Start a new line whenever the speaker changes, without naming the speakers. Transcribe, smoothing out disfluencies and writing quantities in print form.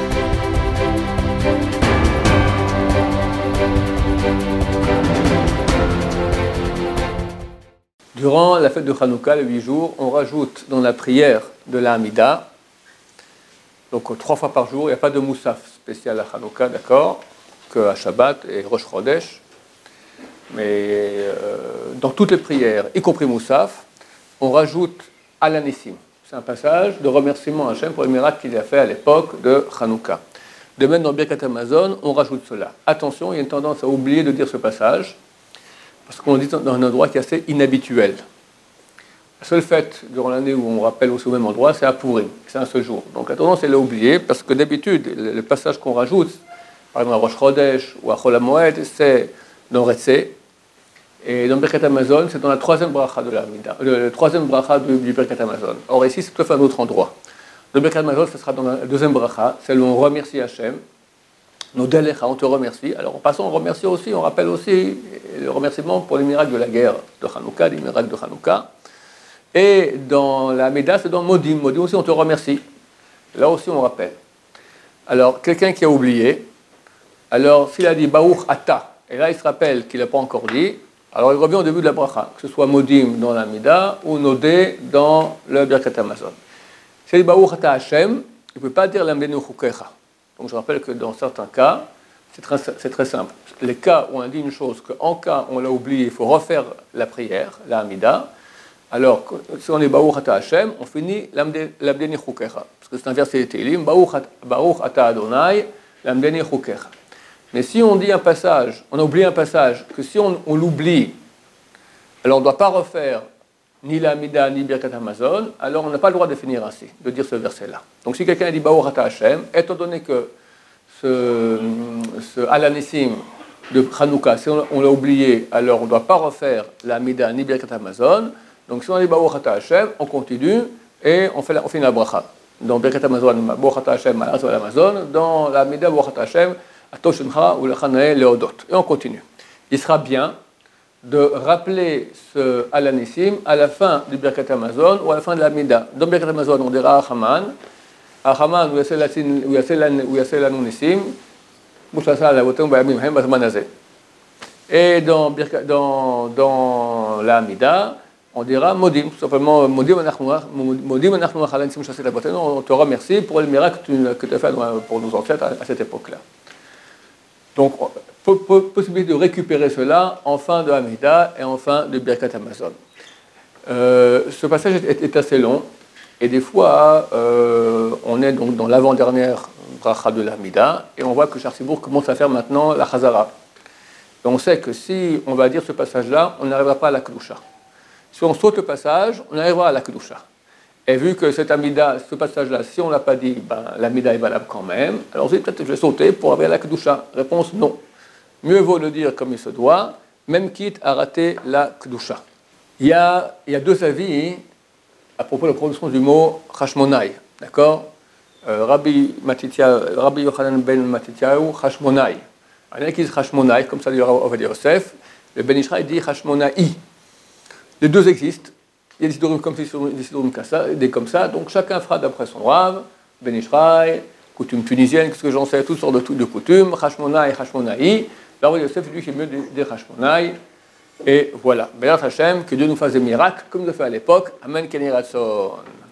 Durant la fête de Hanouka, les 8 jours, on rajoute dans la prière de la Hamida, donc 3 fois par jour, il n'y a pas de moussaf spécial à Hanouka, d'accord, qu'à Shabbat et Rosh Chodesh, mais dans toutes les prières, y compris moussaf, on rajoute Alanissim. C'est un passage de remerciement à Hachem pour les miracles qu'il a fait à l'époque de Hanouka. De même, dans Birkat Hamazon, on rajoute cela. Attention, il y a une tendance à oublier de dire ce passage, parce qu'on le dit dans un endroit qui est assez inhabituel. La seule fête durant l'année où on rappelle aussi au même endroit, c'est à Purim, c'est un seul jour. Donc la tendance est à l'oublier, parce que d'habitude, le passage qu'on rajoute, par exemple à Rosh Chodesh ou à Chol HaMoed, c'est dans Retzé, et dans Birkat Hamazon, c'est dans la 3e bracha de la Hamida, le 3e bracha du Birkat Hamazon. Or ici, c'est tout à fait un autre endroit. Le Birkat Hamazon, ce sera dans la 2e bracha, celle où on remercie Hachem. Nos Delecha, on te remercie. Alors en passant, on remercie aussi, on rappelle aussi le remerciement pour les miracles de la guerre de Hanouka, les miracles de Hanouka. Et dans la Hamida, c'est dans Modim. Modim aussi, on te remercie. Là aussi, on rappelle. Alors, quelqu'un qui a oublié, alors s'il a dit Baruch Ata, et là il se rappelle qu'il n'a pas encore dit, alors il revient au début de la bracha, que ce soit Modim dans la Hamida ou Nodé dans le Birkat Hamazon. S'il dit Baruch Ata Hashem, il ne peut pas dire Lamdenu Chukecha. Donc je rappelle que dans certains cas, c'est très simple. Les cas où on a dit une chose, qu'en cas où on l'a oublié, il faut refaire la prière, la Hamida. Alors, si on est Baruch Ata Hashem, on finit Lamdeni Chukecha. Parce que c'est un verset de Télim, Baruch Ata Adonai, Lamdeni Chukecha. Mais si on dit un passage, on a oublié un passage, que si on l'oublie, alors on ne doit pas refaire ni la Hamida, ni Birkat Hamazon, alors on n'a pas le droit de finir ainsi, de dire ce verset-là. Donc si quelqu'un dit Baruch Ata Hashem, étant donné que ce Alanissim de Hanouka, si on l'a oublié, alors on ne doit pas refaire la Hamida, ni Birkat Hamazon. Donc si on dit Baruch Ata Hashem, on continue et on fait la bracha. Dans Birkat Hamazon, Baruch Ata Hashem, Malaz al Hamazon, dans la Hamida, Baruch Ata Hashem, Atoshencha ou Lechanae Leodot. Et on continue. Il sera bien de rappeler ce Alanissim à la fin du Birkat Hamazon ou à la fin de la Hamida. Dans Birkat Hamazon, on dira Achaman, ou Yasel Lanu Nissim, Moussasa Lavotem Bayamim Hem Bazman Hazeh. Et dans la Hamida, on dira Modim, tout simplement Modim Anachnu Achalanissim Shasel Lavotem. On te remercie pour le miracle que tu as fait pour nos ancêtres à cette époque-là. Donc, possibilité de récupérer cela en fin de Hamida et en fin de Birkat Hamazon. Ce passage est assez long, et des fois, on est donc dans l'avant-dernière bracha de l'Hamida, et on voit que Charsibourg commence à faire maintenant la Chazara. Et on sait que si on va dire ce passage-là, on n'arrivera pas à la Kedusha. Si on saute le passage, on arrivera à la Kedusha. Et vu que cette Hamida, ce passage-là, si on ne l'a pas dit, l'Hamida est valable quand même, alors peut-être que je vais sauter pour arriver à la Kedusha. Réponse non. Mieux vaut le dire comme il se doit, même quitte à rater la Kedusha. Il y a 2 avis à propos de la prononciation du mot Hashmonai. D'accord, Rabbi Yochanan ben Matityahu, Hashmonai. Il y en a qui disent Hashmonai, comme ça dit Ovadia Yosef. Le Ben Ishraï dit Hashmonai. Les 2 existent. Il y a des sidorim comme ça, des comme ça. Donc chacun fera d'après son Rav. Ben Ishraï, coutume tunisienne, qu'est-ce que j'en sais, toutes sortes de coutumes. Hashmonai, Hashmonai. Alors Yosef, lui, qui est mieux des Hashmonai. Et voilà. Bélat Hashem, que Dieu nous fasse des miracles, comme il le fait à l'époque. Amen, Kenny Ratson.